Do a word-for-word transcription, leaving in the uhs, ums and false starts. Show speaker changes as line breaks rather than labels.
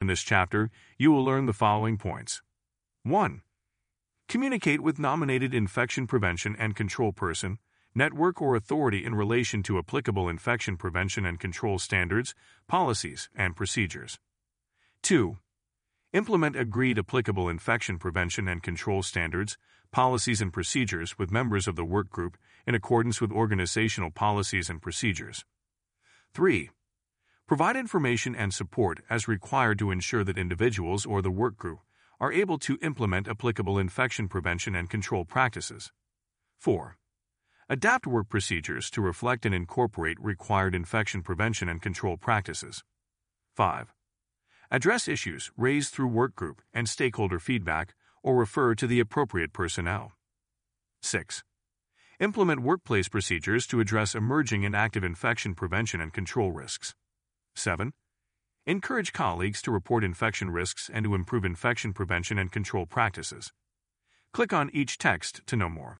this chapter, you will learn the following points. one. Communicate with nominated infection prevention and control person, network, or authority in relation to applicable infection prevention and control standards, policies, and procedures. two. Implement agreed applicable infection prevention and control standards, policies, and procedures with members of the work group in accordance with organizational policies and procedures. three. Provide information and support as required to ensure that individuals or the work group are able to implement applicable infection prevention and control practices. four. Adapt work procedures to reflect and incorporate required infection prevention and control practices. five. Address issues raised through work group and stakeholder feedback or refer to the appropriate personnel. six. Implement workplace procedures to address emerging and active infection prevention and control risks. seven. Encourage colleagues to report infection risks and to improve infection prevention and control practices. Click on each text to know more.